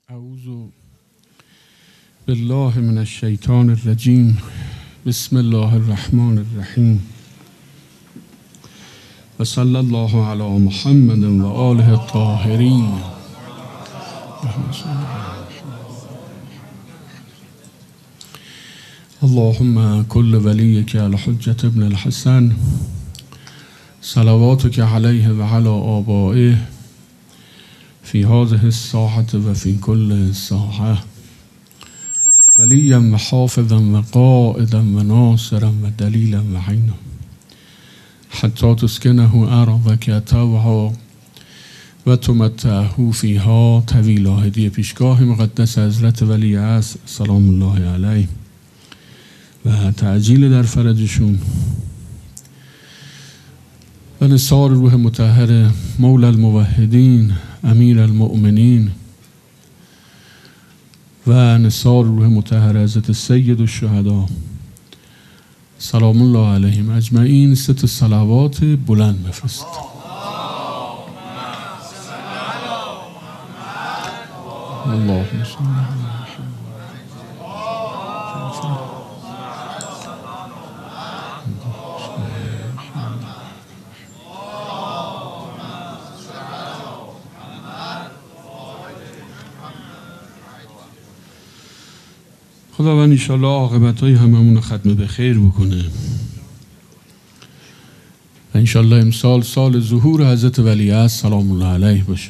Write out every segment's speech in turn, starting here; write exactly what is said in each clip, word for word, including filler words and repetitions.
اعوذ بالله من الشیطان الرجیم. بسم الله الرحمن الرحیم و صلی الله علی محمد و آله الطاهرین. اللهم كل وليك الحجة ابن الحسن صلواتك عليه وعلى آبائه في هذه الساعة وفي كل ساعة وليا وحافظا وقائدا وناصرا ودليلا وعينا حتى تسكنه أرضك طوعا وتمتعه فيها طويلا. هدیه پیشگاه مقدس حضرت ولی عصر سلام الله علیه و تعجیل در فرجشون و نثار روح مطهر مولا الموحدین امیر المؤمنین و نثار روح مطهر حضرت سید الشهدا سلام الله علیهم اجمعین. ست صلوات بلند بفرست. اللهم صل علی خداوند انشاءالله عاقبت های هممون رو ختم به خیر بکنه و انشاءالله امسال سال ظهور حضرت ولی عصر سلام الله علیه باشه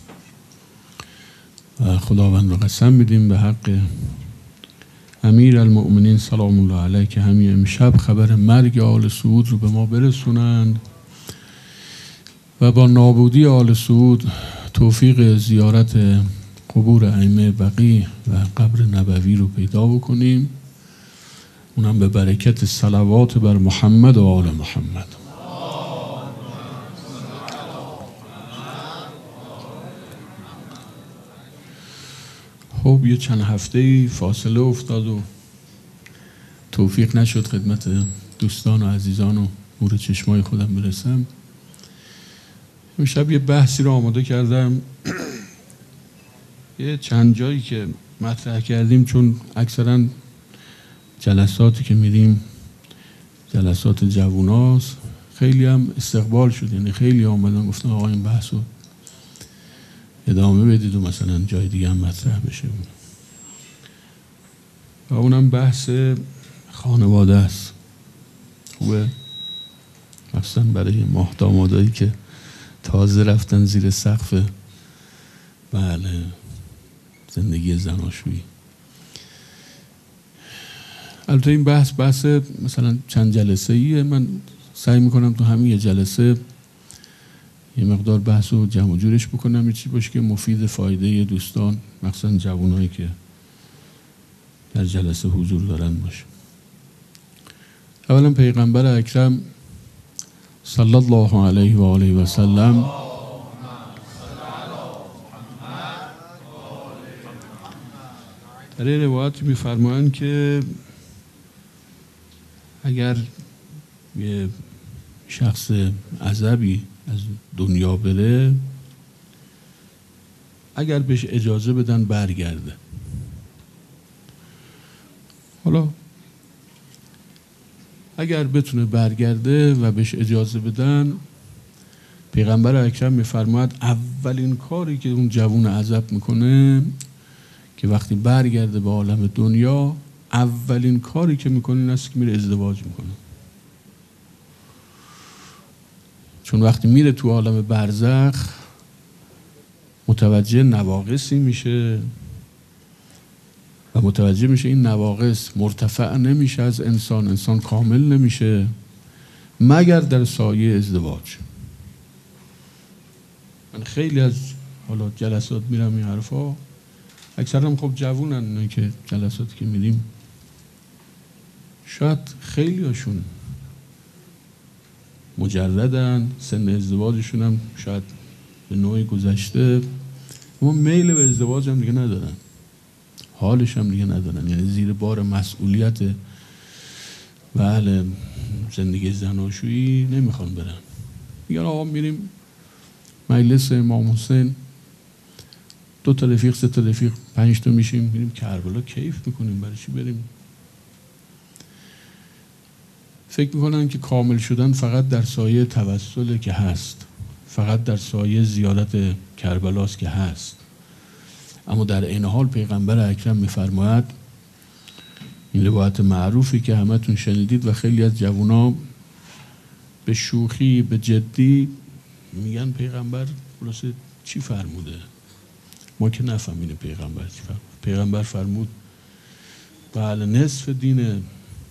و خداوند رو قسم میدیم به حق امیر المؤمنین سلام الله علیه که همین امشب خبر مرگ آل سعود رو به ما برسونند و با نابودی آل سعود توفیق زیارت قبور ائمه بقیع و قبر نبوی رو پیدا بکنیم، اونم به برکت صلوات بر محمد و آل محمد. خب یه چند هفته فاصله افتاد و توفیق نشد خدمت دوستان و عزیزان و نور چشمای خودم برسم. امشب یه بحثی رو آماده کردم، یه چند جایی که مطرح کردیم، چون اکثرا جلساتی که میریم جلسات جووناست، خیلی هم استقبال شد، یعنی خیلی آمدن گفتن آقا این بحث رو ادامه بدید و مثلا جای دیگه هم مطرح بشه و اونم بحث خانواده است. خوبه مثلا برای ماه دامادایی که تازه رفتن زیر سقف بله زندگی زناشویی. البته این بحث بحث مثلا چند جلسه ایه، من سعی میکنم تو همین یه جلسه یه مقدار بحث رو جمع و جورش بکنم، یه چیزی باشه که مفید فایده دوستان مخصوصا جوانایی که در جلسه حضور دارن باشه. اولا پیغمبر اکرم صلی الله علیه و آله و سلم در این روایت می‌فرمایند که اگر یه شخص عزبی از دنیا بره، اگر بهش اجازه بدن برگرده. حالا اگر بتونه برگرده و بهش اجازه بدن، پیغمبر اکرم می‌فرماید اولین کاری که اون جوون عزب میکنه که وقتی برگرده به عالم دنیا، اولین کاری که میکنه این است که میره ازدواج میکنه. چون وقتی میره تو عالم برزخ متوجه نواقصی میشه و متوجه میشه این نواقص مرتفع نمیشه از انسان، انسان کامل نمیشه مگر در سایه ازدواج. من خیلی از حالا جلسات میرم این حرفا، اکثر هم خب جوونن اینه که جلساتی که میریم، شاید خیلی هاشون مجردن، سن ازدواجشون هم شاید به نوعی گذشته، اما میل به ازدواج هم دیگه ندارن، حالش هم دیگه ندارن، یعنی زیر بار مسئولیت و اهل زندگی زناشویی نمیخوان برن. میگن آقا میریم مجلس امام حسین دو تا رفیق سه تا رفیق پنج تا میشیم میریم کربلا کیف میکنیم، برای چی بریم؟ فکر میکنن که کامل شدن فقط در سایه توسل که هست، فقط در سایه زیارت کربلاست که هست. اما در این حال پیغمبر اکرم میفرماید، این روایت معروفی که همتون شنیدید و خیلی از جوونا به شوخی به جدی میگن پیغمبر خلاصه چی فرموده؟ ما که نفهمیدیم پیغمبر چی فرمود. پیغمبر فرمود بله نصف دین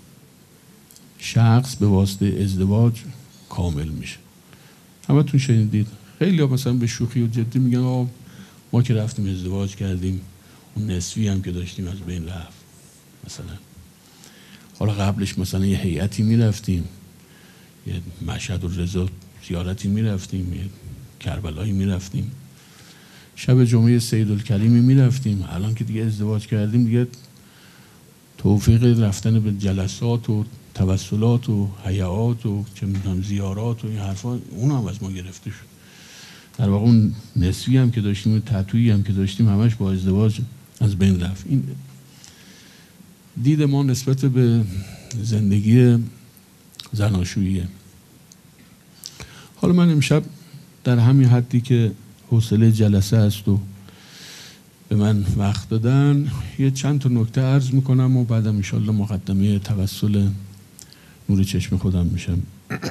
شخص به واسطه ازدواج کامل میشه. همتون شنیدید. خیلی ها مثلا به شوخی و جدی میگن آه ما که رفتیم ازدواج کردیم اون نصفی هم که داشتیم از بین رفت. مثلا حالا قبلش مثلا یه هیئتی میرفتیم، یه مشهد الرضا زیارتی میرفتیم، یه کربلایی میرفتیم، شب جمعه سیدالکریمی میرفتیم. الان که دیگه ازدواج کردیم دیگه توفیق رفتن به جلسات و توسلات و هیئات و چه میدونم زیارات و این حرفا اون هم از ما گرفته شد. در واقع اون نسبی هم که داشتیم و تتویی هم که داشتیم همش با ازدواج از بین رفت. این دید ما نسبت به زندگی زناشوییه. حالا من امشب در همین حدی که حوصله جلسه است و به من وقت دادن یه چند تا نکته عرض میکنم و بعدم انشالله مقدمه توسل نور چشم خودم میشم.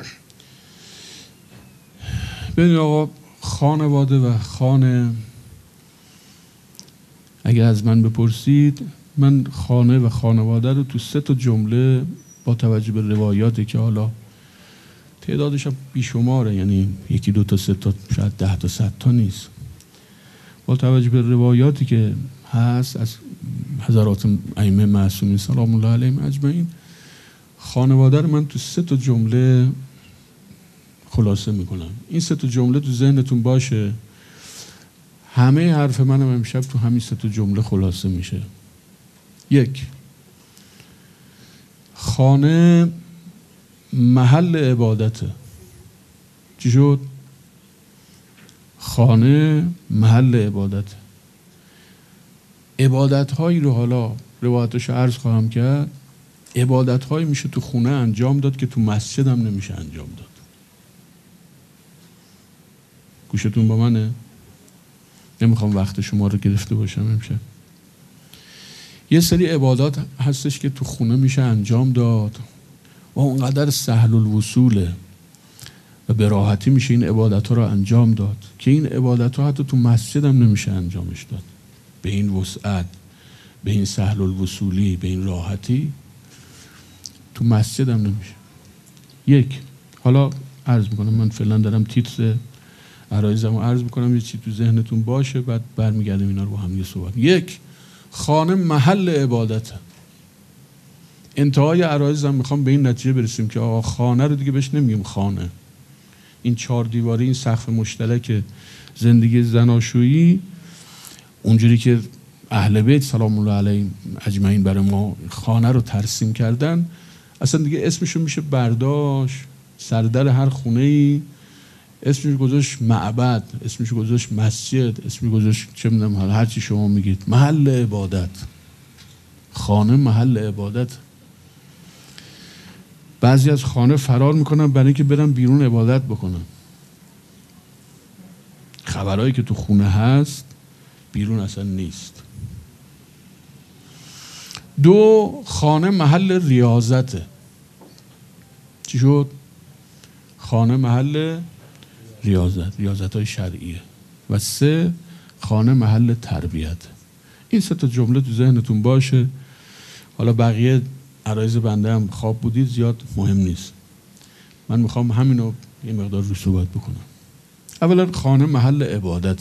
ببینید آقا، خانواده و خانه، اگر از من بپرسید من خانه و خانواده رو تو سه تا جمله با توجه به روایاتی که حالا تعدادش هم بیشماره، یعنی یکی دو تا سه تا شاید ده تا صد تا نیست، با توجه به روایاتی که هست از حضرات ائمه معصومین سلام الله علیهم اجمعین، خانواده رو من تو سه تا جمله خلاصه میکنم. این سه تا جمله تو ذهنتون باشه. همه حرف منم امشب تو همین سه تا جمله خلاصه میشه. یک، خانه محل عبادته. چی شد؟ خانه محل عبادته. عبادت هایی رو حالا روایتش عرض خواهم کرد. عبادت هایی میشه تو خونه انجام داد که تو مسجد هم نمیشه انجام داد. گوشتون با منه؟ نمیخوام وقت شما رو گرفته باشم امشب. یه سری عبادات هستش که تو خونه میشه انجام داد و اونقدر سهل الوصوله و به راحتی میشه این عبادت ها رو انجام داد که این عبادت ها حتی تو مسجد هم نمیشه انجامش داد. به این وسعت، به این سهل الوصولی، به این راحتی تو مسجد هم نمیشه. یک، حالا عرض میکنم، من فعلا دارم تیتر عرایزم رو عرض میکنم، یه چی تو ذهنتون باشه بعد برمیگردیم اینا رو با هم یه صحبت. یک، خانه محل عبادته. انتهای عرایزم میخوام به این نتیجه برسیم که آقا خانه رو دیگه بهش نمیگیم خانه. این چهار دیواری، این سقف مشترک زندگی زناشویی، اونجوری که اهل بیت سلام الله علیهم اجمعین برای ما خانه رو ترسیم کردن، اصلا دیگه اسمشو میشه برداشت سردر هر خونه‌ای، اسمش گذاشت معبد، اسمش گذاشت مسجد، اسمش گذاشت چه میدونم حالا هر چی شما میگید، محل عبادت. خانه محل عبادت. بعضی از خانه فرار میکنن برای اینکه برن بیرون عبادت بکنن. خبرهایی که تو خونه هست بیرون اصلا نیست. دو، خانه محل ریاضته. چی شد؟ خانه محل ریاضت، ریاضت های شرعیه. و سه، خانه محل تربیت. این سه تا جمله تو ذهنتون باشه. حالا بقیه عرایز بنده هم خواب بودید زیاد مهم نیست. من میخوام همینو یه مقدار رو صحبت بکنم. اولا خانه محل عبادت.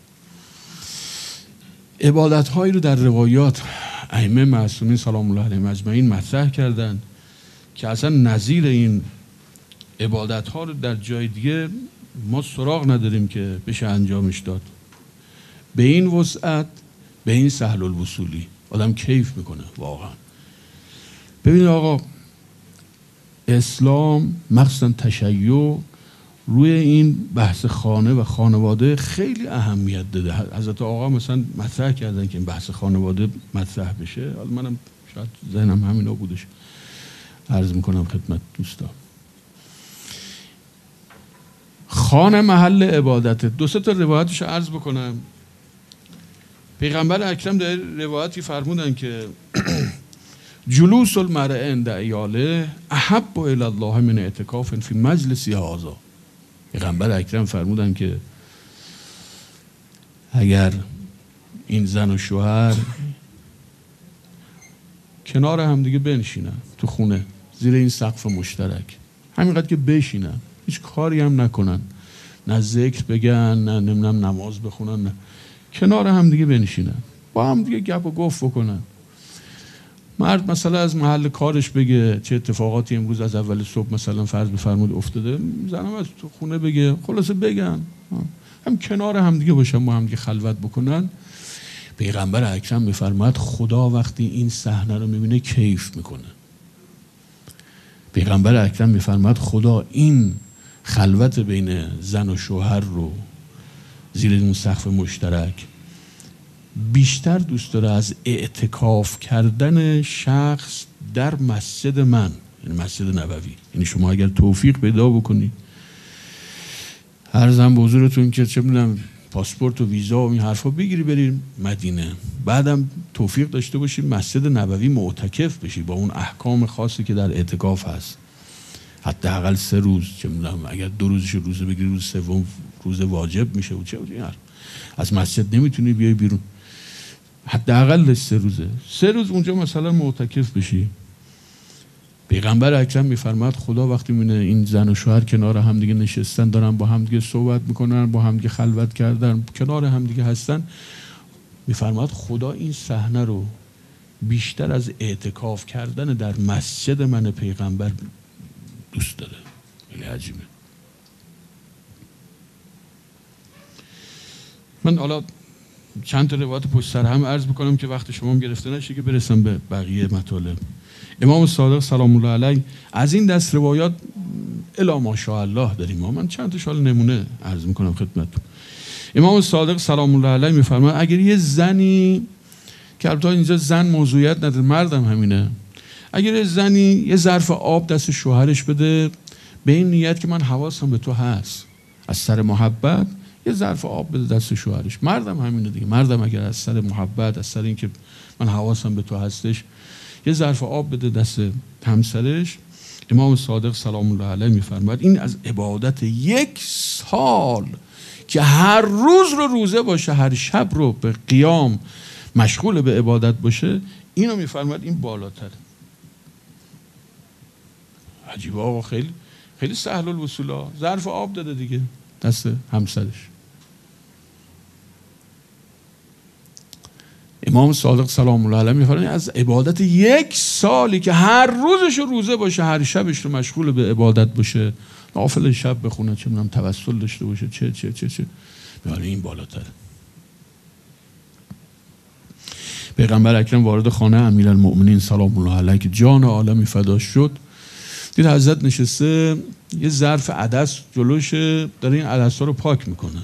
عبادت هایی رو در روایات ائمه معصومین سلام الله علیهم اجمعین مطرح کردن که اصلا نظیر این عبادت ها رو در جای دیگه ما سراغ نداریم که بشه انجامش داد. به این وسعت، به این سهل الوصولی آدم کیف میکنه واقعا. ببینید آقا، اسلام مخصوصا تشیع روی این بحث خانه و خانواده خیلی اهمیت داده. حضرت آقا مثلا مطرح کردن که این بحث خانواده مطرح بشه. حالا منم شاید ذهنم همینا بودش، عرض میکنم خدمت دوستان. خانه محل عبادت. دو سه تا روایتش عرض بکنم. پیغمبر اکرم در روایتی فرمودن که جلوس المرء عند عیاله احب الی الله من اعتکاف فی مجلس هذا. پیغمبر اکرم فرمودن که اگر این زن و شوهر کنار هم دیگه بنشینن تو خونه زیر این سقف مشترک، همینقدر که بشینن، هیچ کاری هم نکنن، نه ذکر بگن، نه نمیدونم نماز بخونن، نه، کنار هم دیگه بنشینن، با هم دیگه گپ و گفت بکنن. مرد مثلا از محل کارش بگه چه اتفاقاتی امروز از اول صبح مثلا فرض بفرمود افتاده، زنم از تو خونه بگه، خلاصه بگن، هم کنار هم دیگه باشن، با هم دیگه خلوت بکنن. پیغمبر اکرم میفرماید خدا وقتی این صحنه رو میبینه کیف میکنه. پیغمبر اکرم میفرماید خدا این خلوت بین زن و شوهر رو زیر اون سقف مشترک بیشتر دوست داره از اعتکاف کردن شخص در مسجد من، یعنی مسجد نبوی. یعنی شما اگر توفیق پیدا بکنی، عرضم به حضورتون که چه میدونم پاسپورت و ویزا و این حرفا بگیری بریم مدینه، بعدم توفیق داشته باشی مسجد نبوی معتکف بشی با اون احکام خاصی که در اعتکاف هست، حداقل سه روز، چه میدونم اگر دو روزش روزه بگیری روز سوم روز واجب میشه و چه و چه. از مسجد نمیتونی بیای بیرون، حداقل سه روزه، سه روز اونجا مثلا معتکف بشی. پیغمبر اکرم میفرماد خدا وقتی میبینه این زن و شوهر کنار هم دیگه نشستن، دارن با هم دیگه صحبت میکنن، با هم دیگه خلوت کردن، کنار هم دیگه هستن، میفرماد خدا این صحنه رو بیشتر از اعتکاف کردن در مسجد من پیغمبر دوست داره. خیلی عجیبه. من حالا چند تا روایت پشت سر هم عرض بکنم که وقت شما هم گرفته نشه که برسم به بقیه مطالب. امام صادق سلام الله علیه از این دست روایات الی ماشاءالله داریم. من چند تا شال نمونه عرض میکنم خدمتتون. امام صادق سلام الله علیه میفرماید اگر یه زنی که البته اینجا زن موضوعیت نداره، مردم همینه، اگر یه زنی یه ظرف آب دست شوهرش بده به این نیت که من حواسم به تو هست، از سر محبت یه ظرف آب بده دست شوهرش، مردم همینه دیگه. مردم اگر از سر محبت، از سر اینکه من حواسم به تو هستش، یه ظرف آب بده دست همسرش، امام صادق سلام الله علیه میفرماید این از عبادت یک سال که هر روز رو روزه باشه، هر شب رو به قیام مشغول به عبادت باشه، اینو میفرماید این بالاتره. عجیبه آقا، خیلی خیلی سهل الوصول ها. ظرف آب داده دیگه دست همسرش. امام صادق سلام الله علیه میفرماید از عبادت یک سالی که هر روزش رو روزه باشه، هر شبش رو مشغول به عبادت باشه، نافل شب بخونه، چه میدونم توسل داشته باشه، چه چه چه چه میگه این بالاتره. پیغمبر اکرم وارد خانه امیرالمؤمنین سلام الله علیه که جان عالمی فدا شد، دید حضرت نشسته یه ظرف عدس جلوشه، داره این عدس‌ها رو پاک میکنه،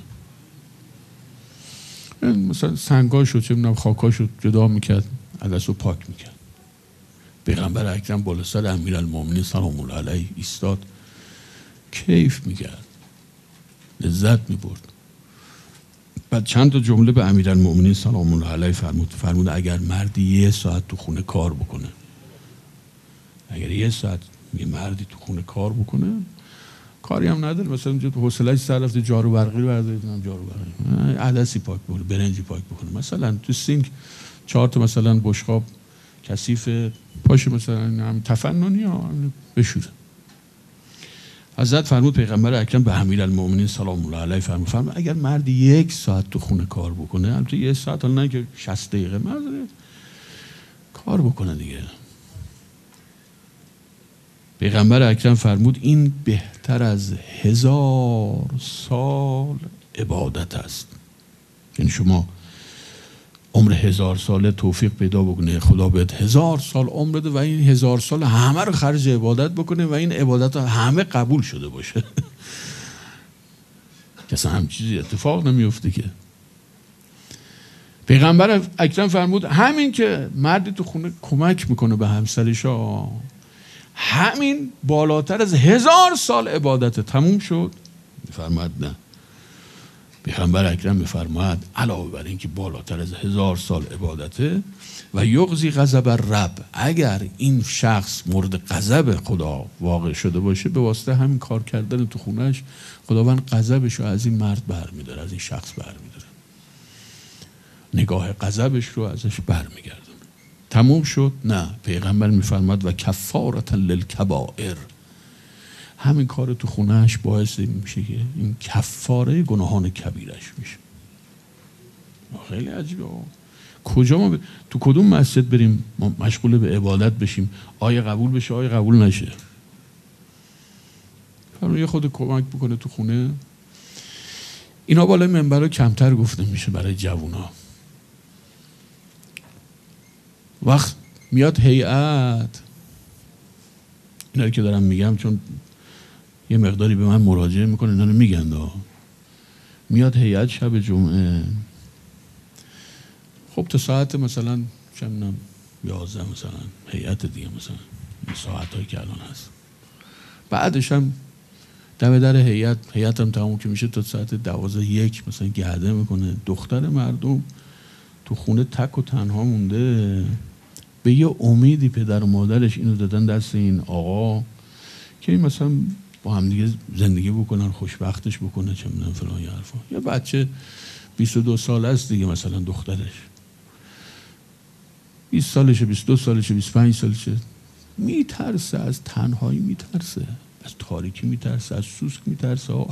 مثلا سنگاشو چه میدونم خاکاشو جدا میکرد، عدس رو پاک میکرد. پیغمبر اکرم بالا سر امیرالمؤمنین سلام الله علیه ایستاد، کیف میکرد، لذت میبرد. بعد چند تا جمله به امیرالمؤمنین سلام الله علیه فرمود. فرمود اگر مردی یه ساعت تو خونه کار بکنه، اگر یه ساعت یه مردی تو خونه کار بکنه، کاری هم نداره، مثلا اونجا حوصله‌اش سر رفته جارو برقی رو بردارید، هم جارو برقی، عدسی پاک بکنه، برنجی پاک بکنه، مثلا تو سینک چهار تا مثلا بشقاب کثیف پاشه، مثلا هم تفننی ها بشوره. حضرت فرمود پیغمبر اکرم به امیرالمؤمنین سلام الله علیه فرمود فرمود اگر مردی یک ساعت تو خونه کار بکنه، البته یک ساعت حالا نه که شصت دقیقه، مرد کار بکنه دیگه، پیغمبر اکرم فرمود این بهتر از هزار سال عبادت است. یعنی شما عمر هزار ساله توفیق پیدا بکنه، خدا بهت هزار سال عمر بده و این هزار سال همه رو خرج عبادت بکنه و این عبادت همه قبول شده باشه. که اصلا هم چیزی اتفاق نمیفته که. پیغمبر اکرم فرمود همین که مردی تو خونه کمک میکنه به همسرش، همین بالاتر از هزار سال عبادت تموم شد. میفرماد نه، پیغمبر اکرم میفرماد علاوه بر این که بالاتر از هزار سال عبادته و یغضی غضب رب، اگر این شخص مورد غضب خدا واقع شده باشه، به واسطه همین کار کردن تو خونهش خداوند غضبش رو از این مرد برمیداره، از این شخص برمیداره، نگاه غضبش رو ازش برمیگردونه. تموم شد؟ نه، پیغمبر میفرماد و کفارة للکبائر، همین کار تو خونهش باعث میشه که این کفاره گناهان کبیرش میشه. خیلی عجیبه. کجا ما ب... تو کدوم مسجد بریم ما مشغول به عبادت بشیم، آیه قبول بشه آیه قبول نشه؟ فرمون یه خود کمک بکنه تو خونه. اینا بالای منبرها کمتر گفته میشه برای جوونا. وقت میاد هیئت، اینا که دارم میگم چون یه مقداری به من مراجعه میکنه اینا رو میگن دا. میاد هیئت شب جمعه، خب تا ساعت مثلا چندم یازده مثلا هیئت دیگه، مثلا این ساعت هایی که الان هست، بعدش هم دم در هیئت هیئت هم تموم که میشه تا ساعت دوازده یک مثلا گرده میکنه. دختر مردم تو خونه تک و تنها مونده، به یه امیدی پدر و مادرش اینو دادن دست این آقا که این مثلا با هم دیگه زندگی بکنن، خوشبختش بکنه، چه میدونم فلان یه حرفا. یه بچه بیست و دو ساله است دیگه، مثلا دخترش بیست سالشه، بیست و دو سالشه، بیست و پنج سالشه، میترسه از تنهایی، میترسه از تاریکی، میترسه از سوسک، میترسه.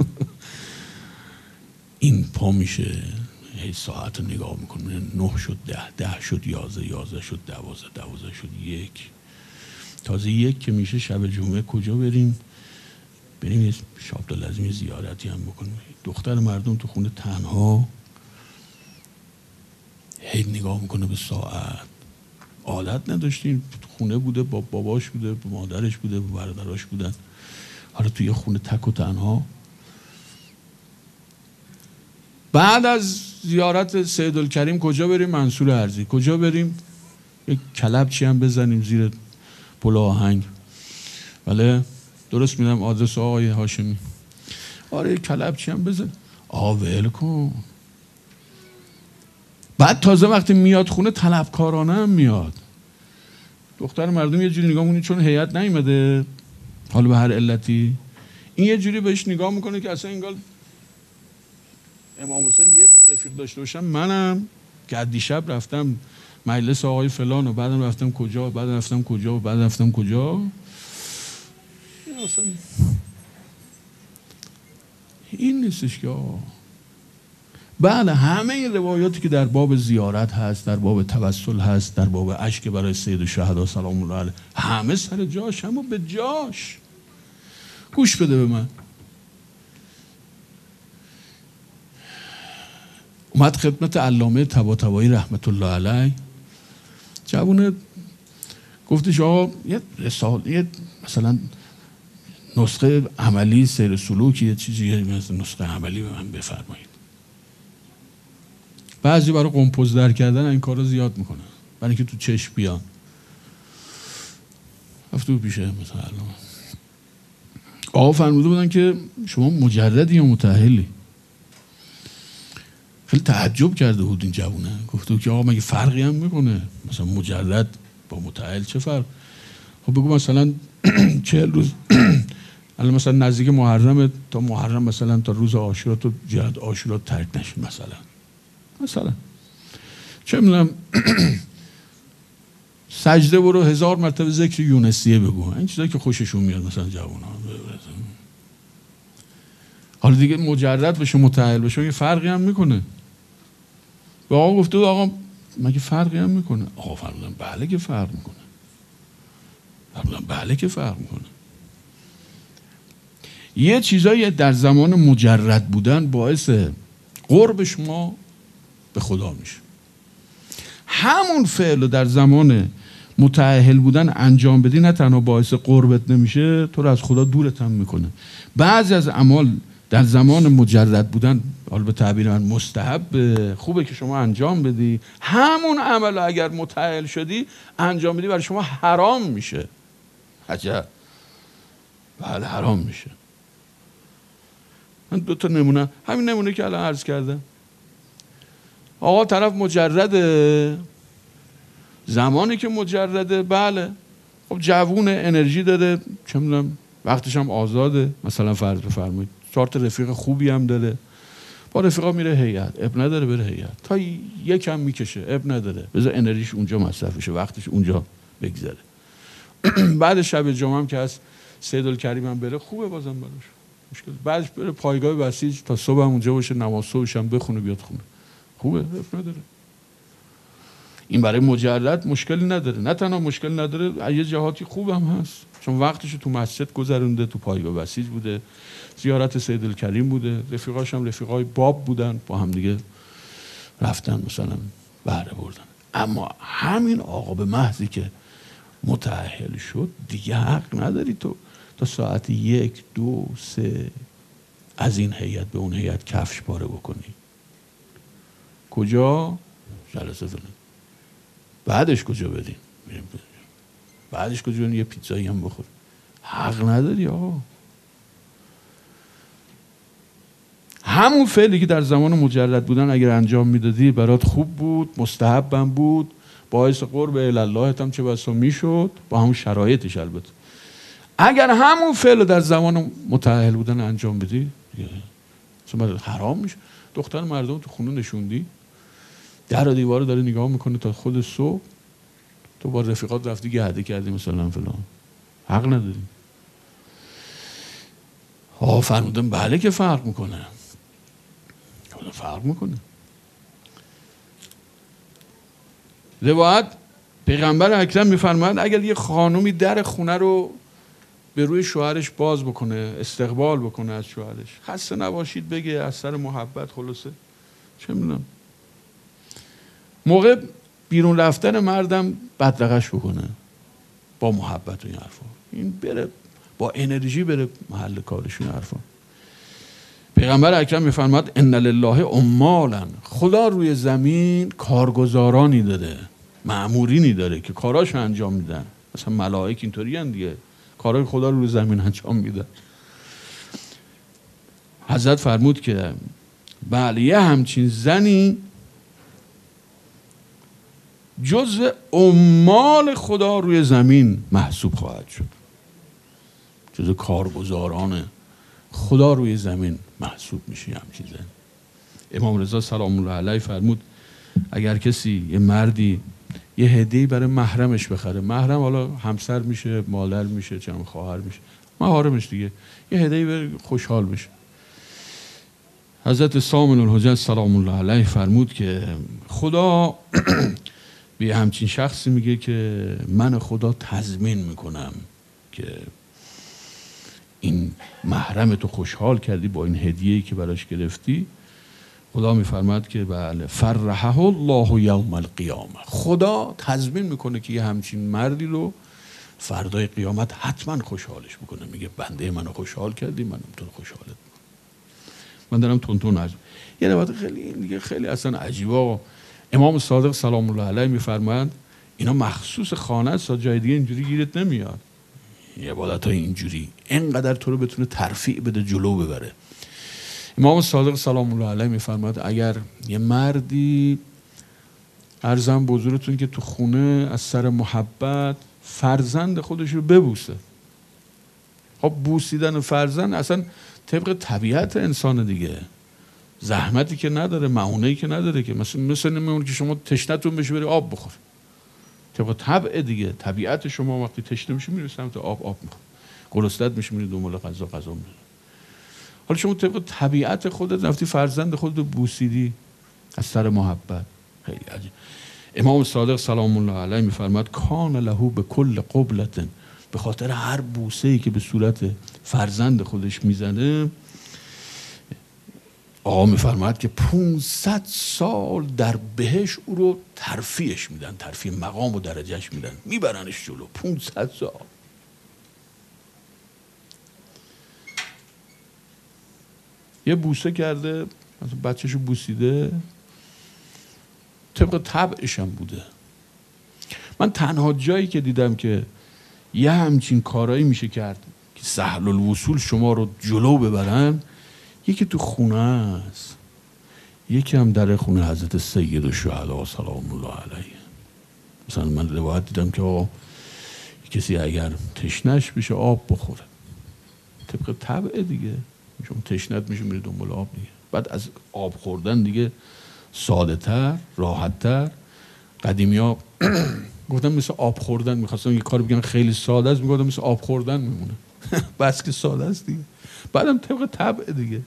این پا میشه هی ساعت رو نگاه میکنه، نه شد، ده ده شد، یازده یازده شد، دوازده دوازده شد، یک. تازه یک که میشه شب جمعه کجا بریم؟ بریم یه شاه عبدالعظیم زیارتی هم بکنیم. دختر مردم تو خونه تنها هی نگاه میکنه به ساعت. عادت نداشتیم، تو خونه بوده، با باباش بوده، با مادرش بوده، با برادراش بودن، حالا توی خونه تک و تنها. بعد از زیارت سیدالکریم کجا بریم؟ منصور ارضی. کجا بریم؟ یک کلبچی هم بزنیم زیر پل آهنگ. بله درست میدم آدرس آقای هاشمی؟ آره یک کلبچی هم بزن. آه ول کن. بعد تازه وقتی میاد خونه طلبکارانه هم میاد. دختر مردم یه جوری نگاه میکنه چون هیئت نیومده، حالا به هر علتی این یه جوری بهش نگاه میکنه که اصلا انگار امام حسین یه دونه رفیق داشته باشم منم، که دیشب رفتم مجلس آقای فلان و بعدم رفتم کجا، بعد رفتم کجا و بعد رفتم کجا. اصلا این نیستش که بله همه این روایاتی که در باب زیارت هست، در باب توسل هست، در باب اشک برای سید الشهدا سلام الله علیه، همه سر جاش، اما به جاش. گوش بده به من. اومد خدمت علامه طباطبایی رحمت الله علیه، جوونه گفتش آقا یه رساله، یه مثلا نسخه عملی سیر سلوکی، یه چیزی مثل نسخه عملی به من بفرمایید. بعضی برای قمپوز در کردن این کارا زیاد میکنن، برای اینکه تو چشم بیان. هفتو پیشه مثلا آقا فرموده بودن که شما مجردی یا متأهلی؟ خیلی تعجب کرده بود این جوونه، گفته که آقا مگه فرقی هم میکنه مثلا مجرد با متأهل چه فرق؟ خب بگو مثلا چهل روز الان مثلا نزدیک محرم، تا محرم مثلا تا روز عاشورا تو جهاد عاشورا ترک نشین مثلا مثلا چه میدونم سجده برو هزار مرتبه ذکر یونسیه بگو، این چیزایی که خوششون میاد مثلا جوونا. حالا دیگه مجرد بشه متأهل بشه یه فرقی هم میکنه؟ و آقا گفته آقا مگه فرقی هم میکنه؟ آقا فرمودن بله که فرق میکنه. فرمودن بله که فرق میکنه. یه چیزایی در زمان مجرد بودن باعث قرب شما به خدا میشه، همون فعل در زمان متأهل بودن انجام بدی نه تنها باعث قربت نمیشه، تو رو از خدا دورت هم میکنه. بعضی از اعمال در زمان مجرد بودن، حالا به تعبیر من مستحب، خوبه که شما انجام بدی. همون عمل اگر متأهل شدی انجام بدی برای شما حرام میشه. عجب. بله حرام میشه. من دو تا نمونه، همین نمونه که الان عرض کردم. آقا طرف مجرده، زمانی که مجرده بله خب جوون، انرژی داره، چه میدونم وقتش هم آزاده، مثلا فرض بفرمایید چهار تا رفیق خوبی هم داره، با رفیقا میره هیئت، اب نداره بره هیئت، تا یکم میکشه اب نداره، بذار انرژیش اونجا مصرف بشه، وقتش اونجا بگذره. بعد شب جمعه هم که از سیدالکریم هم بره خوبه، بازم براش مشکل. بعدش بره پایگاه بسیج تا صبح هم اونجا باشه، نماز صبحش هم بخونه بیاد خونه، خوبه، اب نداره. این برای مجرد مشکلی نداره. نه تنها مشکل نداره، یه جهاتی خوب هم هست، چون وقتشو تو مسجد گذرونده، تو پایگاه بسیج بوده، زیارت سیدالکریم بوده، رفیقاش هم رفیقای باب بودن، با هم دیگه رفتن مثلا بهره بردن. اما همین آقا به محضی که متأهل شد دیگه حق نداری تو تا ساعت یک دو سه از این هیئت به اون هیئت کفش پاره بکنی. کجا؟ جلسه فلان. بعدش کجا بدین؟ بعدش کجا بدین؟ یه پیتزایی هم بخور. حق نداری آقا. همون فعلی که در زمان مجرد بودن اگر انجام میدادی برات خوب بود، مستحبم بود، باعث قرب الله هم چه بسا میشد، با همون شرایطش البته. اگر همون فعل در زمان متأهل بودن انجام بدی مثلا حرام میشه. دختر مردم تو خونه نشوندی، در و دیوار داره نگاه میکنه تا خود صبح، تو با رفیقات رفتی گرده کردی مثلا فلان، حق نداری. ها فرمودن بله که فرق میکنه، فرق میکنه. روایت پیغمبر اکرم میفرماید اگر یه خانومی در خونه رو به روی شوهرش باز بکنه، استقبال بکنه از شوهرش، خسته نباشید بگه از سر محبت، خلاصه چه میدونم موقع بیرون رفتن مردم بدرقش بکنه با محبت و این حرفا، این بره با انرژی بره محل کارش این حرفا. پیغمبر اکرم میفرماد ان لله عمالا، خدا روی زمین کارگزارانی داره، مأمورینی داره که کاراشو انجام میدن. مثلا ملائک اینطوری ان دیگه، کارای خدا رو روی زمین انجام میدن. حضرت فرمود که بله یه همچین زنی جزء عمال خدا روی زمین محسوب خواهد شد، جزء کارگزاران خدا روی زمین محسوب میشه همچین زن. امام رضا سلام الله علیه فرمود اگر کسی یه مردی یه هدیه برای محرمش بخره، محرم حالا همسر میشه، مادر میشه، چه خواهر میشه، محارمش دیگه، یه هدیه بره خوشحال بشه. حضرت سامن الحجت سلام الله علیه فرمود که خدا به همچین شخصی میگه که من خدا تضمین میکنم که این محرم تو خوشحال کردی با این هدیه‌ای که براش گرفتی. خدا میفرماد که بله فرحه الله یوم القیامه، خدا تضمین میکنه که یه همچین مردی رو فردای قیامت حتما خوشحالش بکنه. میگه بنده منو خوشحال کردی، منم تو رو خوشحالت میکنم. من دارم تونتون عجب. یه روایت خیلی دیگه خیلی اصلا عجیبه. امام صادق سلام الله علیه میفرمایند اینا مخصوص خانه است، جای دیگه اینجوری گیرت نمیاد. عبادت های اینجوری اینقدر تو رو بتونه ترفیع بده، جلو ببره. امام صادق سلام الله علیه میفرماید اگر یه مردی عرضم به حضورتون که تو خونه از سر محبت فرزند خودش رو ببوسه، خب بوسیدن فرزند اصلا طبق طبیعت انسان دیگه، زحمتی که نداره، معونه‌ای که نداره، که مثلا مثلا نمیمونه که شما تشنتون بشه بری آب بخور، طبق طبع دیگه، طبیعت شما وقتی تشنه میشه میری سمت آب، آب میخوری، گرسنت میشه میری دنبال غذا، غذا میخوری. حالا شما طبق طبیعت خودت رفتی فرزند خودت رو بوسیدی از سر محبت، خیلی عجیب. امام صادق سلام الله علیه میفرماد کان له به کل قبلة، به خاطر هر بوسه‌ای که به صورت فرزند خودش میزنه، آقا میفرماد که پانصد سال در بهش او رو ترفیعش میدن، ترفیع مقام و درجهش میدن، میبرنش جلو پانصد سال. یه بوسه کرده، مثلا بچه‌شو بوسیده، طبق طبعش هم بوده. من تنها جایی که دیدم که یه همچین کارایی میشه کرد که سهل الوصول شما رو جلو ببرن، یکی تو خونه است، یکی هم در خونه حضرت سید الشهدا سلام الله علیه. مثلا من روایت دیدم که آقا کسی اگر تشنهش بشه آب بخوره، طبق طبع دیگه، شما تشنت میشه میره دنبال آب دیگه. بعد از آب خوردن دیگه ساده تر، راحت تر. قدیمی ها گفتم مثل آب خوردن، میخواستم یه کار بگم خیلی ساده است، میگفتم مثل آب خوردن میمونه. بس که ساده است دیگه. بعدم طبق طبع دیگه.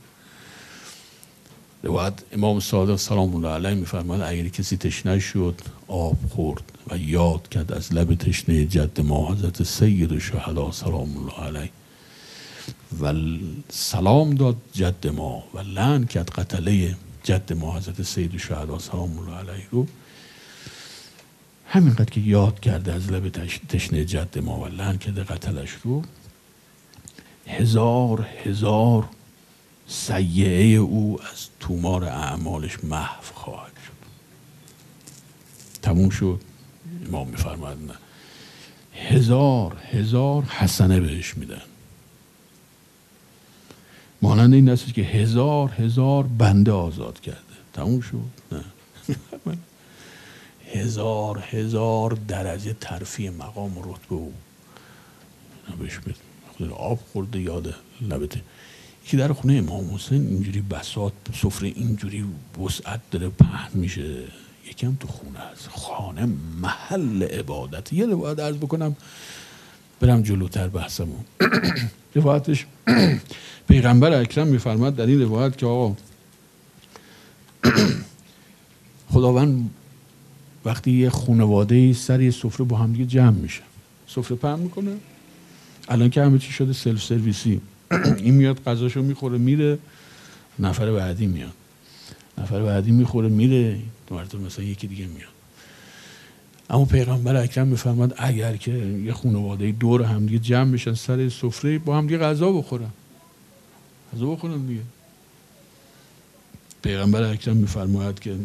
روایت امام صادق سلام الله علیه میفرماد اگر کسی تشنه شد آب خورد و یاد کرد از لب تشنه جد ما حضرت سید الشهدا سلام الله علیه و سلام داد جد ما و لعن کرد قتله جد ما حضرت سید الشهدا سلام الله علیه رو، همینقدر که یاد کرده از لب تشنه جد ما و لعن کرده قتلش رو، هزار هزار سیئه او از تومار اعمالش محو خواهد شد. تموم شد. امام میفرماد نه، هزار هزار حسنه بهش میدن. مانند این است که هزار هزار بنده آزاد کرده. تموم شد. نه هزار هزار درجه ترفیع مقام و رتبه او بهش میدن. آب خورده یاده لبته. که در خونه امام حسین اینجوری بساط سفره اینجوری وسعت داره پهن میشه، یکی هم تو خونه است. خانه محل عبادت. یه روایت عرض بکنم برم جلوتر بحثمون. روایتش پیغمبر اکرم میفرماد در این روایت که آقا خداوند وقتی یه خانواده سر یه سفره با هم دیگه جمع میشه، سفره پهن میکنه. الان که همه چی شده سلف سرویسی، این میاد غذاشو میخوره میره، نفر بعدی میاد، نفر بعدی میخوره میره، مرتبه مثلا یکی دیگه میاد. اما پیغمبر اکرم میفرماد اگر که یه خانواده دور هم دیگه جمع بشن سر سفره با هم دیگه غذا بخورن، غذا بخورن دیگه. پیغمبر اکرم میفرماید که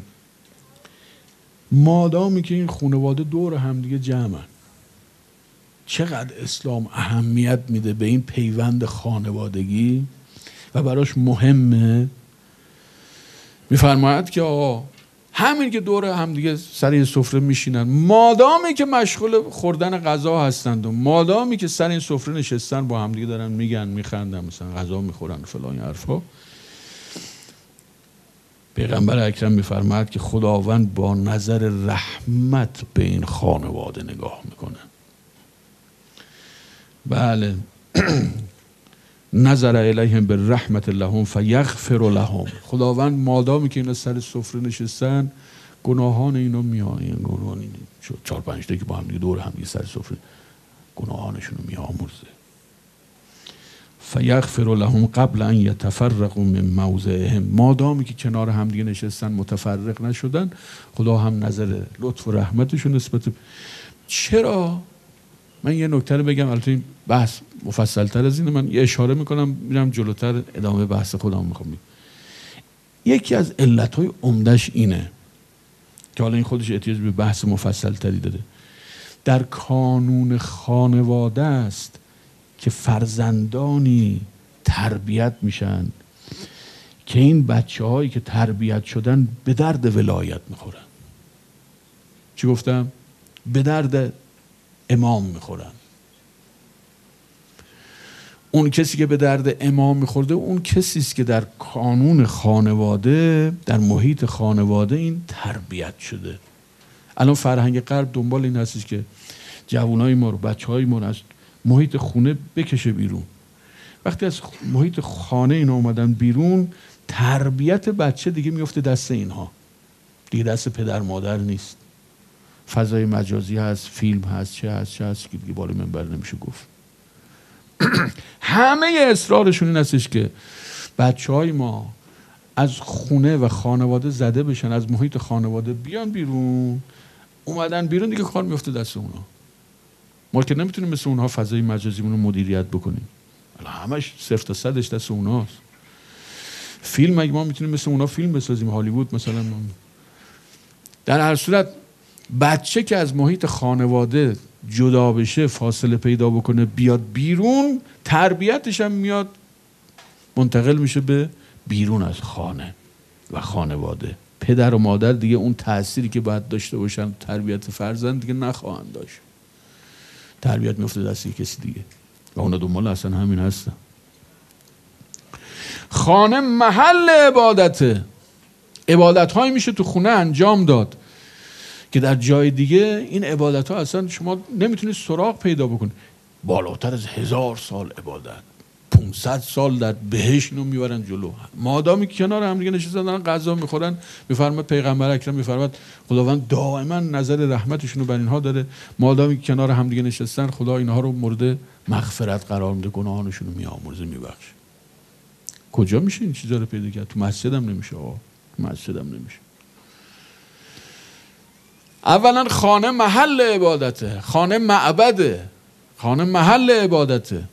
مادامی که این خانواده دور هم دیگه جمعن، چقدر اسلام اهمیت میده به این پیوند خانوادگی و براش مهمه. میفرماید که آقا همین که دور هم دیگه سر این سفره میشینن، مادامی که مشغول خوردن غذا هستند و مادامی که سر این سفره نشستن با هم دیگه دارن میگن میخندن مثلا غذا میخورن فلان حرفا، پیغمبر اکرم میفرماید که خداوند با نظر رحمت به این خانواده نگاه میکنه. بله نظر الیهم بالرحمت لهم فیغفر لهم. خداوند مادامی که اینا سر سفره نشستن گناهان اینا میآید، گناهان چهار پنج تا که با هم دیگه دور هم دیگه سر سفره گناهانشون رو میآمرزه. فیغفر لهم قبل ان یتفرقوا من موضعهم. مادامی که کنار هم دیگه نشستن متفرق نشدن، خدا هم نظر لطف و رحمتشون نسبت. چرا؟ من یه نکته رو بگم، البته این بحث مفصل تر از اینه، من یه اشاره میکنم میرم جلوتر ادامه بحث خودم میخوام بگم. یکی از علتهای عمدش اینه که حالا این خودش احتیاج به بحث مفصل تری داره. در کانون خانواده است که فرزندانی تربیت میشن که این بچه هایی که تربیت شدن به درد ولایت میخورن. چی گفتم؟ به درد امام میخورن. اون کسی که به درد امام میخورده اون کسی است که در کانون خانواده، در محیط خانواده این تربیت شده. الان فرهنگ غرب دنبال این هستش که جوانای ما رو، بچهای ما رو از محیط خونه بکشه بیرون. وقتی از محیط خانه اینا اومدن بیرون، تربیت بچه دیگه میفته دست اینها، دیگه دست پدر مادر نیست. فضای مجازی هست، فیلم هست، چه هست چه هست که دیگه بالا منبر نمیشه گفت. همه اصرارشون این هستش که بچه های ما از خونه و خانواده زده بشن، از محیط خانواده بیان بیرون. اومدن بیرون دیگه کار میفته دست اونا. ما که نمیتونیم مثل اونها فضای مجازیمون رو مدیریت بکنیم. الان همش صفر تا صدش دست اوناست. فیلم اگه ما میتونیم مثل اونا فیلم بسازیم، هالیوود مثلا. ما در هر صورت بچه که از محیط خانواده جدا بشه، فاصله پیدا بکنه، بیاد بیرون، تربیتش هم میاد منتقل میشه به بیرون از خانه و خانواده. پدر و مادر دیگه اون تأثیری که باید داشته باشن تربیت فرزند دیگه نخواهند داشت. تربیت میفته دست کسی دیگه و اونا دنبال اصلا همین هستن. خانه محل عبادته. عبادت هایی میشه تو خونه انجام داد که در جای دیگه این عبادت ها اصلا شما نمیتونید سراغ پیدا بکنید. بالاتر از هزار سال عبادت، پانصد سال در بهشت اینو میبرن جلو. مادامی که کنار هم دیگه نشستن دارن غذا میخورن، میفرماد پیغمبر اکرم، میفرماد خداوند دائما نظر رحمتشون رو بر اینها داره. مادامی که کنار هم دیگه نشستن خدا اینها رو مورد مغفرت قرار میده، گناهانشون رو میآمرزه، میبخشه. کجا میشه این چیزا رو پیدا کرد؟ تو مسجد هم نمیشه. آقا تو مسجد هم نمیشه. اولا خانه محل عبادته، خانه معبده، خانه محل عبادته.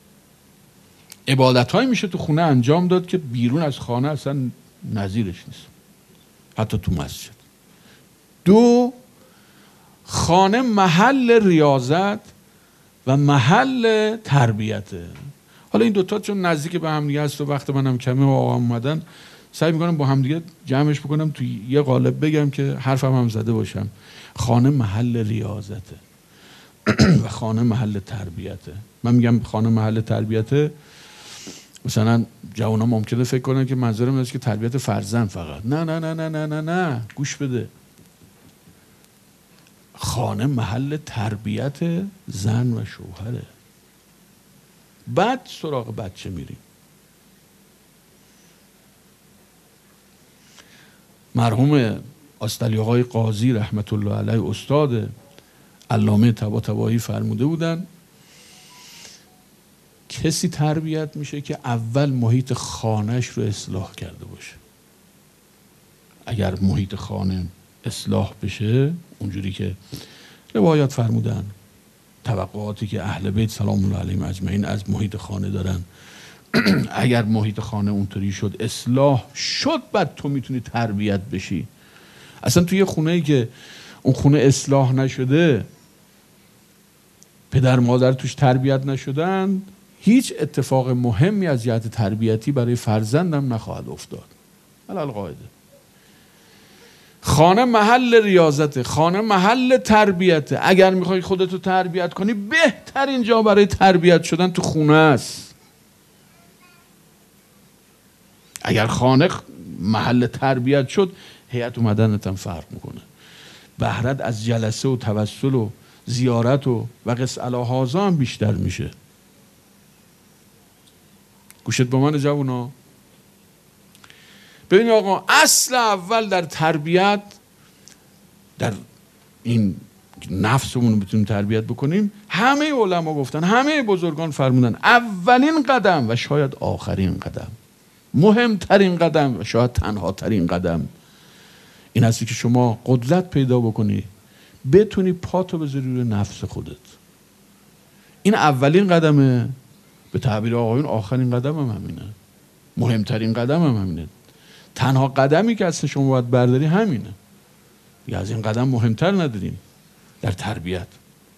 عبادت هایی میشه تو خونه انجام داد که بیرون از خانه اصلا نظیرش نیست، حتی تو مسجد. دو، خانه محل ریاضت و محل تربیته. حالا این دوتا چون نزدیک به هم دیگه هست و وقت منم کمه و آقا اومدن، سعی میکنم با هم دیگه جمعش بکنم تو یه قالب بگم که حرفم هم زده باشم. خانه محل ریاضته و خانه محل تربیته. من میگم خانه محل تربیته، مثلا جوانان ممکنه فکر کنن که منظورم اینه که تربیت فرزند فقط. نه نه نه نه نه نه نه گوش بده. خانه محل تربیت زن و شوهره. بعد سراغ بچه میریم. مرحوم آستالیاقای قاضی رحمت الله علیه استاد علامه طباطبایی فرموده بودن کسی تربیت میشه که اول محیط خانهش رو اصلاح کرده باشه. اگر محیط خانه اصلاح بشه اونجوری که روایات فرمودن، توقعاتی که اهل بیت سلام الله علیهم اجمعین از محیط خانه دارن، اگر محیط خانه اونطوری شد، اصلاح شد، بعد تو میتونی تربیت بشی. اصلا توی یه خونه‌ای که اون خونه اصلاح نشده، پدر مادر توش تربیت نشدن، هیچ اتفاق مهمی از جهت تربیتی برای فرزندم نخواهد افتاد. علل قاعده. خانه محل ریاضته، خانه محل تربیته. اگر میخوای خودتو تربیت کنی، بهترین جا برای تربیت شدن تو خونه است. اگر خانه محل تربیت شد، هیئت اومدنت هم فرق میکنه. بهرت از جلسه و توسل و زیارت و و قص الهازا هم بیشتر میشه. گوشت با من جوونا. ببین آقا، اصل اول در تربیت، در این نفسمون رو بتونیم تربیت بکنیم، همه علما گفتن، همه بزرگان فرمودن، اولین قدم و شاید آخرین قدم، مهمترین قدم و شاید تنها ترین قدم این هستی که شما قدرت پیدا بکنی بتونی پاتو بذاری روی نفس خودت. این اولین قدمه. به تعبیر آقایون آخرین قدم هم همینه، مهمترین قدم هم همینه. تنها قدمی که از شما باید برداری همینه. یا از این قدم مهمتر نداریم در تربیت.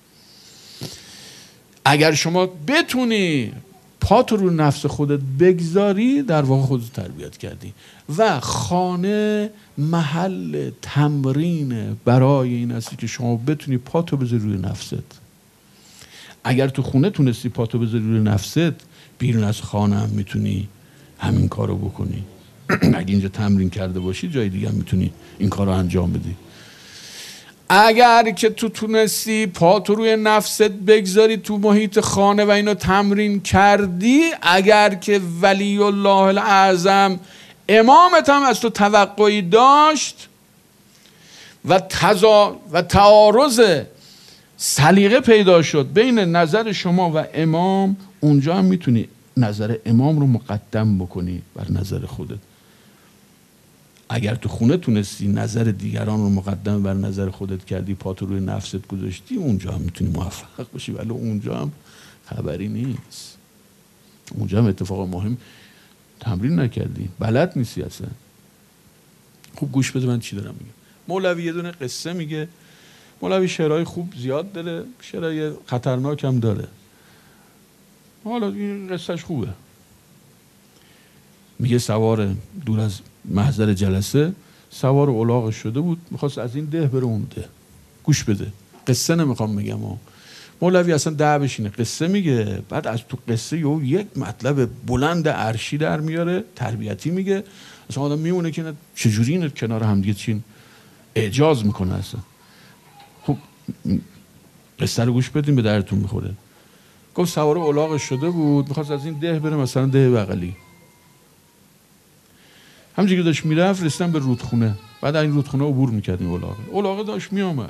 اگر شما بتونی پاتو رو نفس خودت بگذاری، در واقع خودت تربیت کردی. و خانه محل تمرین برای این هستی که شما بتونی پاتو بذاری روی نفست. اگر تو خونه تونستی پاتو بذاری روی نفست، بیرون از خانه هم میتونی همین کارو بکنی. اگه اینجا تمرین کرده باشی، جای دیگه هم میتونی این کارو انجام بدی. اگر که تو تونستی پاتو روی نفست بگذاری تو محیط خانه و اینو تمرین کردی، اگر که ولی الله الاعظم امامت هم از تو توقعی داشت و تضا و تعارض سلیقه پیدا شد بین نظر شما و امام، اونجا هم میتونی نظر امام رو مقدم بکنی بر نظر خودت. اگر تو خونه تونستی نظر دیگران رو مقدم بر نظر خودت کردی، پاتو روی نفست گذاشتی، اونجا هم میتونی موفق باشی. ولی اونجا هم خبری نیست. اونجا هم اتفاق مهم تمرین نکردی، بلد نیستی اصلا. خوب گوش بده من چی دارم میگم. مولوی یه دونه قصه میگه. مولوی شعرهای خوب زیاد داره، شعرهای خطرناک هم داره. حالا این قصهش خوبه. میگه سوار دور از محضر جلسه سوار الاغ شده بود، میخواست از این ده بره اون ده. گوش بده، قصه نمیخوام میگم. مولوی اصلا ده بشینه قصه میگه، بعد از تو قصه یه یک مطلب بلند عرشی در میاره، تربیتی میگه. اصلا آدم میمونه که چجوری این کنار هم دیگه چین اعجاز میکنه اصلا. خب قصه رو گوش بدین، به درتون میخوره. گفت سوار الاغ شده بود، میخواست از این ده بره مثلا ده بغلی. همونجوری که داشت میرفت رسیدن به رودخونه. بعد این رودخونه عبور میکرد این الاغ. الاغ داشت میامد.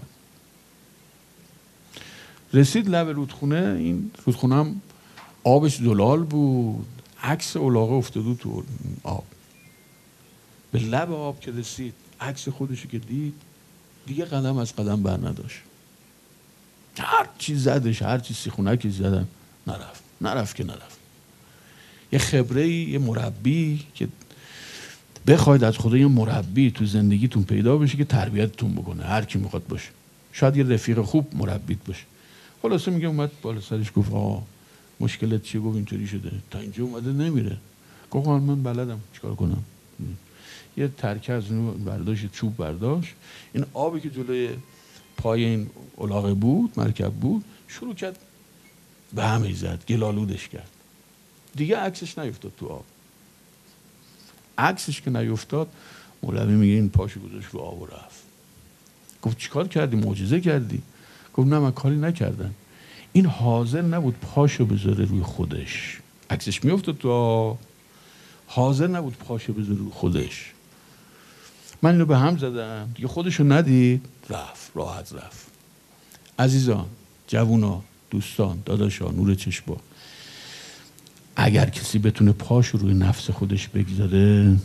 رسید لب رودخونه. این رودخونه هم آبش زلال بود. عکس الاغ افتاده تو آب. به لب آب که رسید، عکس خودشو که دید، دیگه قدم از قدم بر نداشت. هر چی زدش، هر چی سیخونکی زدن، نرفت. نرفت که نرفت. یه خبره‌ای، یه مربی که بخواید از خدا یه مربی تو زندگیتون پیدا بشه که تربیتتون بکنه، هر کی میخواد باشه. شاید یه رفیق خوب مربیت باشه. خلاصه میگه اومد بالا سرش گفت آه مشکلت چیه؟ گفت اینطوری شده. تا اینجا اومده نمیره. گفت من بلدم، چیکار کنم؟ یه ترکه از اون برداشت، چوب برداشت. این آبی که جلوی پای این الاغ بود، مرکب بود، شروع کرد به همه زد، گلالودش کرد. دیگه عکسش نیفتاد تو آب. عکسش که نیفتاد، مولوی میگه این پاشو گذاشت رو آب و رفت. گفت چیکار کردی؟ معجزه کردی؟ گفت نه من کاری نکردم. این حاضر نبود پاشو بذاره روی خودش. عکسش میافتاد تو آب، حاضر نبود پاشو بذاره روی خودش. من اینو به هم زدم دیگه، خودشو ندید، رفت، راحت رفت. عزیزان، جوونا، دوستان، داداشا، نور چشما، اگر کسی بتونه پاشو روی نفس خودش بگذاره،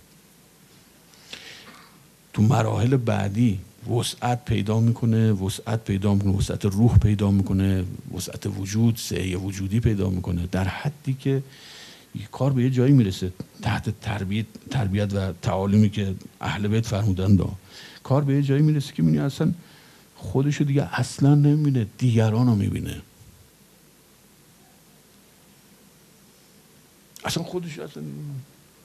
تو مراحل بعدی وسعت پیدا میکنه، وسعت پیدا میکنه، وسعت روح پیدا میکنه، وسعت وجود، سعی وجودی پیدا میکنه، در حدی که کار به یه جایی میرسه تحت تربیت تربیت و تعالیمی که اهل بیت فرمودن دا. کار به یه جایی میرسه که میبینی اصلا خودشو دیگه اصلا نمیبینه، دیگران رو میبینه. اصلا خودش اصلا نمیبینه.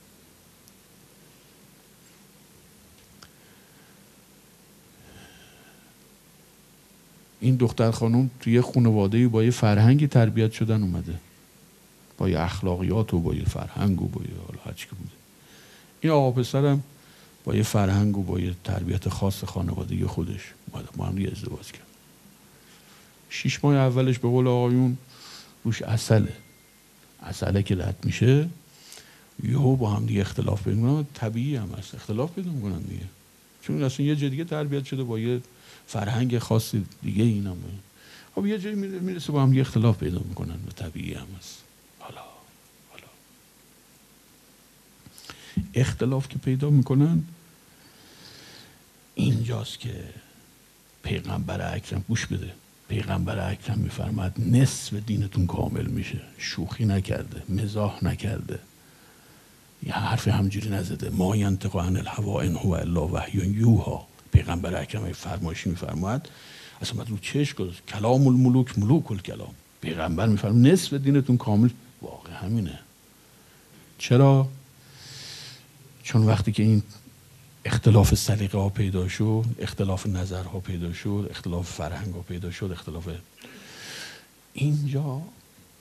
این دختر خانم توی یه خانواده با یه فرهنگی تربیت شدن اومده، با یه اخلاقیات و با یه فرهنگ و با یه حالا هرچی که بوده. این آقا پسرم با یه فرهنگ و با یه تربیت خاص خانوادگی خودش اومده، با هم دیگه ازدواج کرد. شیش ماه اولش به قول آقایون روش عسله. عسله که رد میشه یهو با هم دیگه اختلاف پیدا میکنن. طبیعی هم هست اختلاف پیدا میکنن دیگه، چون اصلا یه جای دیگه تربیت شده با یه فرهنگ خاص دیگه. اینا خب یه جایی میرسه با هم دیگه اختلاف پیدا میکنن و طبیعی هم هست. حالا حالا اختلاف که پیدا میکنن اینجاست که پیغمبر اکرم، گوش بده، پیغمبر اکرم میفرماد نصف دینتون کامل میشه. شوخی نکرده، مزاح نکرده، یه حرف همجوری نزده. ما ینطق عن الهوا ان هو الا وحی یوحی. پیغمبر اکرم فرمایشی میفرماد، اصلا بعد رو چش گذاشت کلام الملوک ملوک الکلام. پیغمبر میفرماد نصف دینتون کامل. واقع همینه. چرا؟ چون وقتی که این اختلاف سلیقه ها پیدا شد، اختلاف نظرها پیدا شد، اختلاف فرهنگ ها پیدا شد، اختلاف اینجا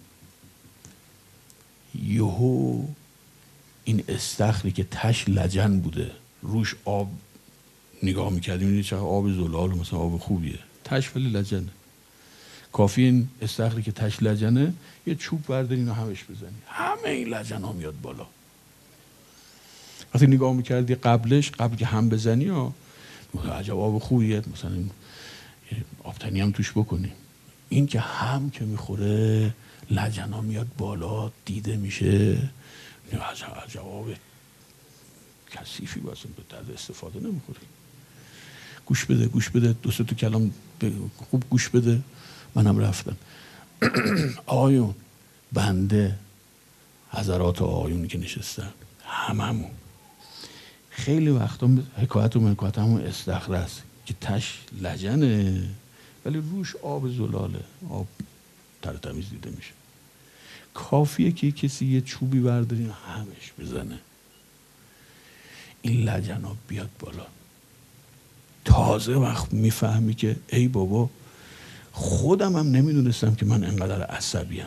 یهو این استخری که تش لجن بوده، روش آب نگاه میکردیم میدید چقدر آب زلال مثلا آب خوبیه، تش ولی لجنه. کافی این استخری که تش لجنه یه چوب برداری اینو همش بزنی، همه این لجن ها میاد بالا. وقتی نگاه میکردی قبلش، قبل که هم بزنی ها، عجب آب خوبیه، مثلا آبتنی هم توش بکنی. این که هم که میخوره لجن ها میاد بالا، دیده میشه عجب عجب آب کثیفی واسه به درد استفاده نمیخوره. گوش بده گوش بده دو سه تا کلام خوب گوش بده. منم رفتم. آقایون، بنده حضرات آقایونی که نشستن، هممون خیلی وقتا حکایت و حکایت همون استخره است که تش لجنه ولی روش آب زلاله، آب تر تمیز دیده میشه. کافیه که کسی یه چوبی بردارین همش بزنه، این لجنا بیاد بالا. تازه وقت میفهمی که ای بابا خودم هم نمیدونستم که من انقدر عصبیم،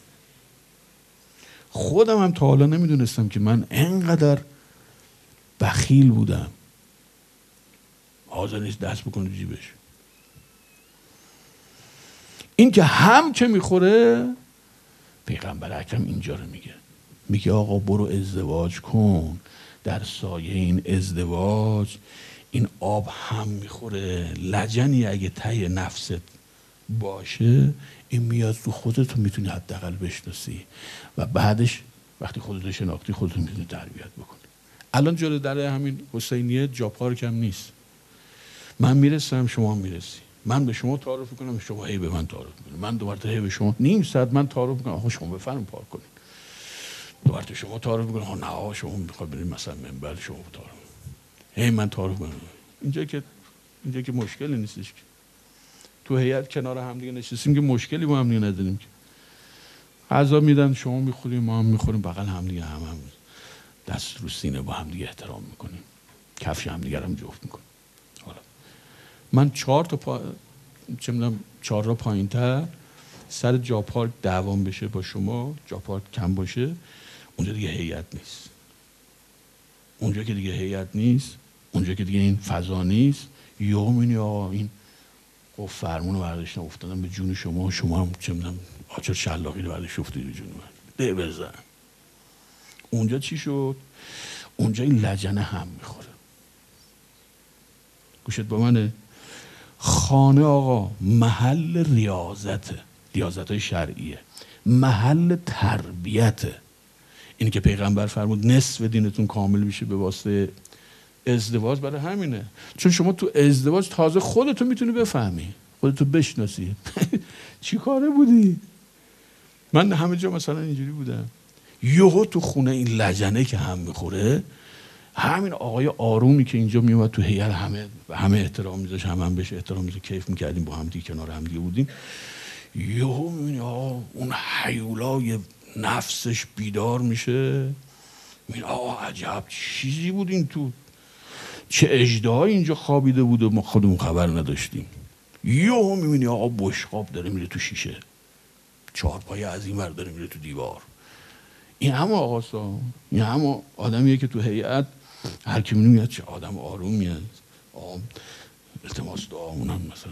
خودم هم تا حالا نمیدونستم که من انقدر بخیل بودم. حاضر نیست دست بکنه جیبش. این که هم که میخوره، پیغمبر اکرم اینجا رو میگه، میگه آقا برو ازدواج کن، در سایه این ازدواج این آب هم میخوره. لجنی اگه ته نفست باشه این میاد تو خودت، میتونی حداقل بشناسی و بعدش وقتی خودت شناختی خودت میتونی تربیت بکنی. الان جلو در همین حسینیه جا پارک هم نیست. من میرسم شما میرسی، من به شما تعارف میکنم شما هی به من تعارف میکنید، من دوباره هی به شما نیم ساعت من تعارف میکنم آقا شما بفرمایید پارک کنید، دوباره شما تعارف میکنید آقا نه آقا شما میخواد برید مثلا منبر شما تعارف، هی من تعارف میکنم. اینجا که اینجا که مشکلی نیستش که تو هیئت کنار هم دیگه نشستیم که مشکلی با هم دیگه نداریم که. غذا میدن شما میخوریم ما هم میخوریم، بغل هم دیگه هم هم دست رو سینه با هم دیگه احترام میکنیم، کفش هم دیگه هم جفت میکنیم. حالا من چهار تا پا... چه میدونم چهار را پایین‌تر سر جا پارک دعوام بشه با شما، جا پارک کم باشه، اونجا دیگه هیئت نیست. اونجا که دیگه هیئت نیست، اونجا که دیگه این فضا نیست، یومینی آقا این خب فرمون رو برداشتن افتادن به جون شما، شما هم چه میدونم آچار شلاقی رو برداشت افتادی به جون من، ده بزن. اونجا چی شد؟ اونجا این لجنه هم میخوره. گوشت با منه؟ خانه آقا محل ریاضته، ریاضت های شرعیه، محل تربیته. اینی که پیغمبر فرمود نصف دینتون کامل میشه به واسطه ازدواج، برای همینه. چون شما تو ازدواج تازه خودتو میتونی بفهمی، خودتو بشناسی. چی کاره بودی؟ من همه جا مثلا اینجوری بودم، یهو تو خونه این لجنه که هم میخوره، همین آقای آرومی که اینجا میومد تو هیئت همه همه احترام میذاشت، همه هم بهش احترام میذاشت، کیف میکردیم با هم دیگه، کنار هم دیگه بودیم. یهو میبینی آقا اون هیولای نفسش بیدار میشه، میبینی آقا عجب چیزی بود این تو، چه اژدهایی اینجا خوابیده بود و ما خودمون خبر نداشتیم. یهو میبینی آقا بشقاب داره میره تو شیشه، چهارپای از این ور داره میره تو دیوار. این همه آقاسا، این همه آدمیه که تو هیئت هر کی میاد چه آدم آرومیه، آقا التماس دعامونم مثلا.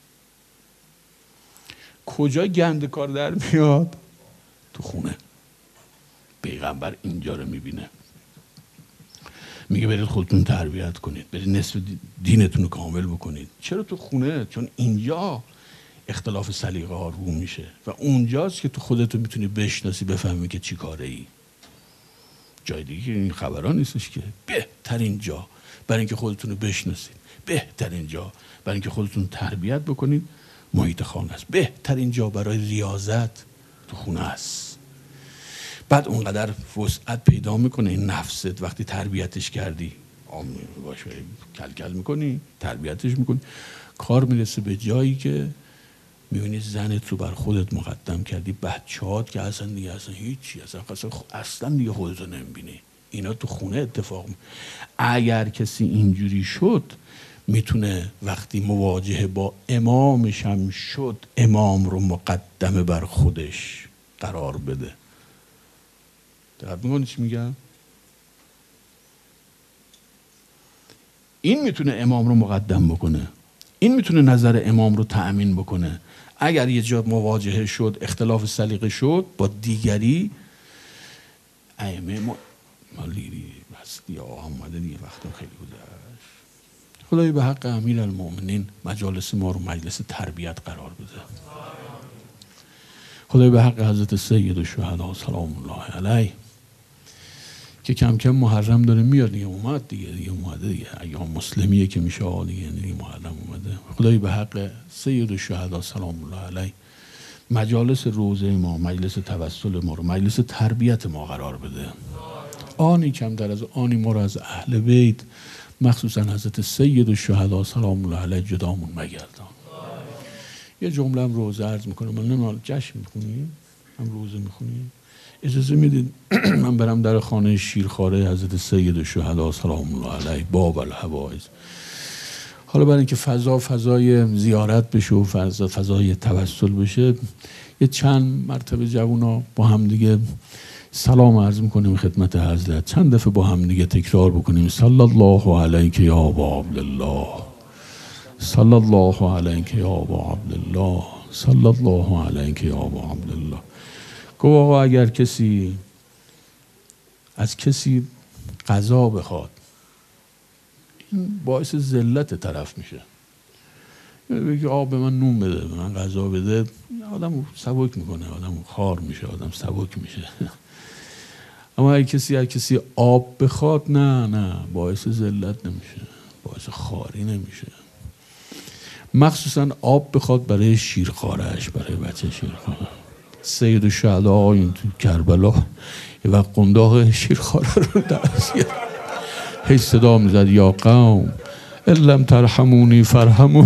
کجا گنده کار در میاد؟ تو خونه. پیغمبر اینجا رو میبینه، میگه برید خودتون تربیت کنید، برید نصف دینتون رو کامل بکنید. چرا تو خونه؟ چون اینجا اختلاف سلیقه ها رو میشه و اونجاست که تو خودتو میتونی بشناسی، بفهمی که چی کاره ای. جای دیگه که این خبران نیستش که. بهترین جا برای اینکه خودتون رو بشناسید، بهترین جا برای اینکه خودتون تربیت بکنید محیط خانه است. بهترین جا برای ریاضت تو خونه است. بعد اونقدر وسعت پیدا میکنه این نفست، وقتی تربیتش کردی باشه کل کل میکنی، تربیتش میکنی، کار میرسه به جایی که میبینی زنت رو بر خودت مقدم کردی، بچه‌هات که اصلا دیگه اصلا هیچی، اصلا اصلا, اصلا دیگه خودت رو نمیبینی. اینا تو خونه اتفاق می... اگر کسی اینجوری شد میتونه وقتی مواجهه با امامش هم شد امام رو مقدم بر خودش قرار بده. دقیق میکنی چی میگم؟ این میتونه امام رو مقدم بکنه، این میتونه نظر امام رو تأمین بکنه. اگر یه جا مواجهه شد، اختلاف سلیقه شد با دیگری، ائمه ما مالی هستی آمده دیگه، وقتا خیلی گذشت. خدای به حق امیرالمؤمنین مجالس ما رو مجلس تربیت قرار بده. خدای به حق حضرت سید الشهدا سلام الله علیه که کم کم محرم داره میاد دیگه، اومد دیگه دیگه اومده دیگه، ایام مسلمیه که میشه دیگه دیگه محرم اومده. خدای به حق سید الشهدا سلام الله علیه مجالس روزه ما، مجلس توسل ما رو مجلس تربیت ما قرار بده. آنی کمتر از آنی ما رو از اهل بیت مخصوصا حضرت سید الشهدا سلام الله علیه جدامون مگردان. یه جمله هم روزه عرض میکنم. من نمیدونم جشن میخونیم هم روزه میخونیم؟ اجازه میدید من برم در خانه شیرخواره حضرت سید الشهدا سلام الله علیه باب الحوائج. حالا برای اینکه فضا فضای زیارت بشه و فضا فضای توسل بشه، یه چند مرتبه جوونا با هم دیگه سلام عرض میکنیم خدمت حضرت. چند دفعه با هم دیگه تکرار بکنیم صلی الله علیک یا ابا عبدالله، صلی الله علیک یا ابا عبدالله، صلی الله علیک یا ابا عبدالله. گفت آقا اگر کسی از کسی قضا بخواد، این باعث ذلت طرف میشه. بگی آقا به من نون بده، به من غذا بده، آدم سبک میکنه، آدم خار میشه، آدم سبک میشه. اما اگه کسی اگه کسی آب بخواد، نه نه باعث ذلت نمیشه، باعث خاری نمیشه. مخصوصا آب بخواد برای شیرخوارش، برای بچه شیرخواره. سید الشهدا آقایون تو کربلا یه وقت قنداق شیرخواره رو دست گرفت، هی صدا میزد یا قوم ان لم ترحمونی فرحموا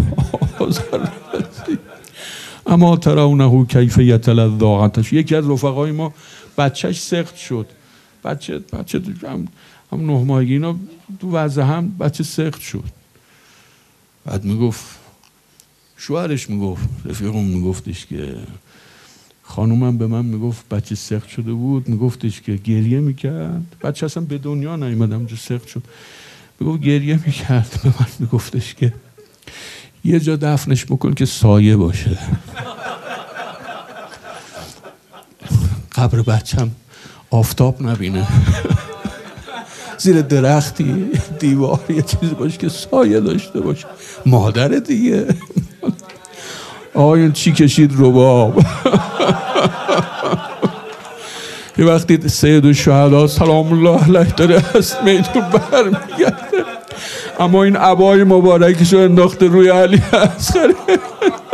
اما ترونه کیف یتلذ عطش. یکی از رفقای ما بچهش سخت شد، بچه بچه هم هم نه ماهگی اینا تو وضع هم بچه سخت شد. بعد میگفت شوهرش میگفت رفیقم میگفتش که خانومم به من میگفت بچه سخت شده بود، میگفتش که گریه میکرد، بچه اصلا به دنیا نیومدم جو سخت شد، میگفت گریه میکرد، به من میگفتش که یه جا دفنش بکن که سایه باشه. قبر بچم آفتاب نبینه، زیر درختی دیوار یه چیزی باشه که سایه داشته باشه. مادر دیگه آقایون چی کشید رباب. یه وقتی سید الشهدا سلام الله علیه داره از میدون برمیگرده، اما این عبای مبارکشو انداخته روی علی اصغر.